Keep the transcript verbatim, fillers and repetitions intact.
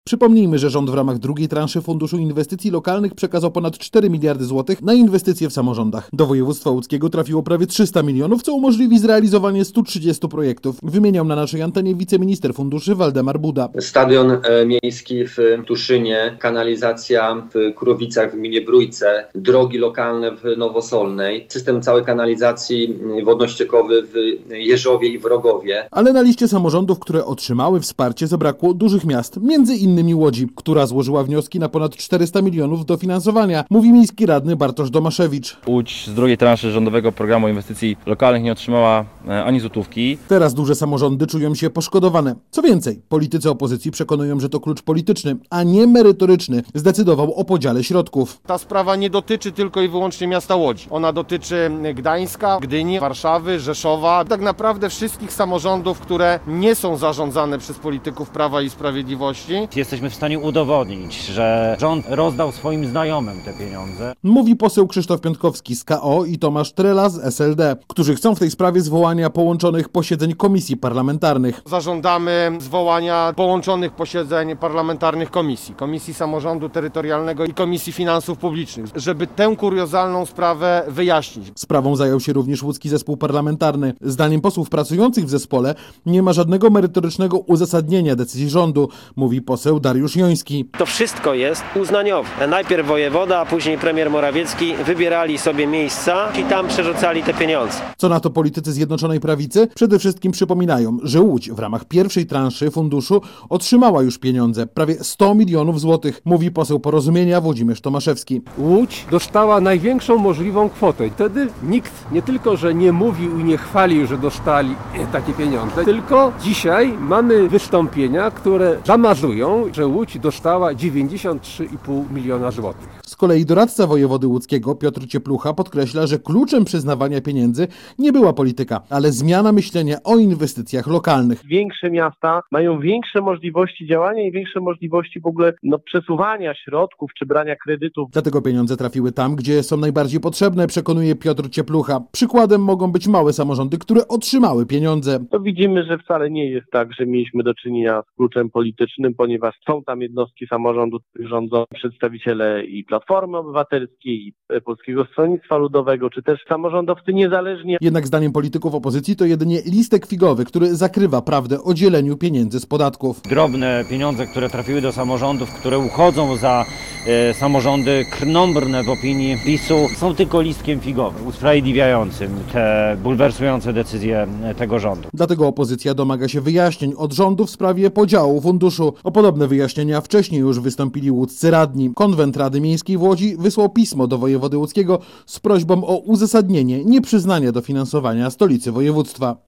Przypomnijmy, że rząd w ramach drugiej transzy Funduszu Inwestycji Lokalnych przekazał ponad cztery miliardy złotych na inwestycje w samorządach. Do województwa łódzkiego trafiło prawie trzysta milionów, co umożliwi zrealizowanie stu trzydziestu projektów. Wymieniał na naszej antenie wiceminister funduszy Waldemar Buda. Stadion miejski w Tuszynie, kanalizacja w Kurowicach w gminie Brójce, drogi lokalne w Nowosolnej, system całej kanalizacji wodno-ściekowy w Jeżowie i w Rogowie. Ale na liście samorządów, które otrzymały wsparcie, zabrakło dużych miast, między innymi Łodzi, która złożyła wnioski na ponad czterysta milionów dofinansowania, mówi miejski radny Bartosz Domaszewicz. Łódź z drugiej transzy rządowego programu inwestycji lokalnych nie otrzymała ani złotówki. Teraz duże samorządy czują się poszkodowane. Co więcej, politycy opozycji przekonują, że to klucz polityczny, a nie merytoryczny zdecydował o podziale środków. Ta sprawa nie dotyczy tylko i wyłącznie miasta Łodzi. Ona dotyczy Gdańska, Gdyni, Warszawy, Rzeszowa, tak naprawdę wszystkich samorządów, które nie są zarządzane przez polityków Prawa i Sprawiedliwości. Jesteśmy w stanie udowodnić, że rząd rozdał swoim znajomym te pieniądze. Mówi poseł Krzysztof Piątkowski z K O i Tomasz Trela z S L D, którzy chcą w tej sprawie zwołania połączonych posiedzeń komisji parlamentarnych. Zażądamy zwołania połączonych posiedzeń parlamentarnych komisji, Komisji Samorządu Terytorialnego i Komisji Finansów Publicznych, żeby tę kuriozalną sprawę wyjaśnić. Sprawą zajął się również łódzki zespół parlamentarny. Zdaniem posłów pracujących w zespole nie ma żadnego merytorycznego uzasadnienia decyzji rządu, mówi poseł Dariusz Joński. To wszystko jest uznaniowe. Najpierw wojewoda, a później premier Morawiecki wybierali sobie miejsca i tam przerzucali te pieniądze. Co na to politycy Zjednoczonej Prawicy? Przede wszystkim przypominają, że Łódź w ramach pierwszej transzy funduszu otrzymała już pieniądze, prawie sto milionów złotych, mówi poseł Porozumienia Włodzimierz Tomaszewski. Łódź dostała największą możliwą kwotę. Wtedy nikt nie tylko, że nie mówił i nie chwalił, że dostali takie pieniądze, tylko dzisiaj mamy wystąpienia, które zamazują, że Łódź dostała dziewięćdziesiąt trzy i pół miliona złotych. Z kolei doradca wojewody łódzkiego Piotr Cieplucha podkreśla, że kluczem przyznawania pieniędzy nie była polityka, ale zmiana myślenia o inwestycjach lokalnych. Większe miasta mają większe możliwości działania i większe możliwości w ogóle no, przesuwania środków czy brania kredytów. Dlatego pieniądze trafiły tam, gdzie są najbardziej potrzebne, przekonuje Piotr Cieplucha. Przykładem mogą być małe samorządy, które otrzymały pieniądze. To widzimy, że wcale nie jest tak, że mieliśmy do czynienia z kluczem politycznym, ponieważ są tam jednostki samorządu, których rządzą przedstawiciele i Platformy Obywatelskiej, i Polskiego Stronnictwa Ludowego, czy też samorządowcy niezależnie. Jednak zdaniem polityków opozycji to jedynie listek figowy, który zakrywa prawdę o dzieleniu pieniędzy z podatków. Drobne pieniądze, które trafiły do samorządów, które uchodzą za e, samorządy krnąbrne w opinii PiSu, są tylko listkiem figowym, usprawiedliwiającym te bulwersujące decyzje tego rządu. Dlatego opozycja domaga się wyjaśnień od rządu w sprawie podziału funduszu. O podobne wyjaśnienia wcześniej już wystąpili łódzcy radni. Konwent Rady Miejskiej w Łodzi wysłał pismo do wojewody łódzkiego z prośbą o uzasadnienie nieprzyznania dofinansowania stolicy województwa.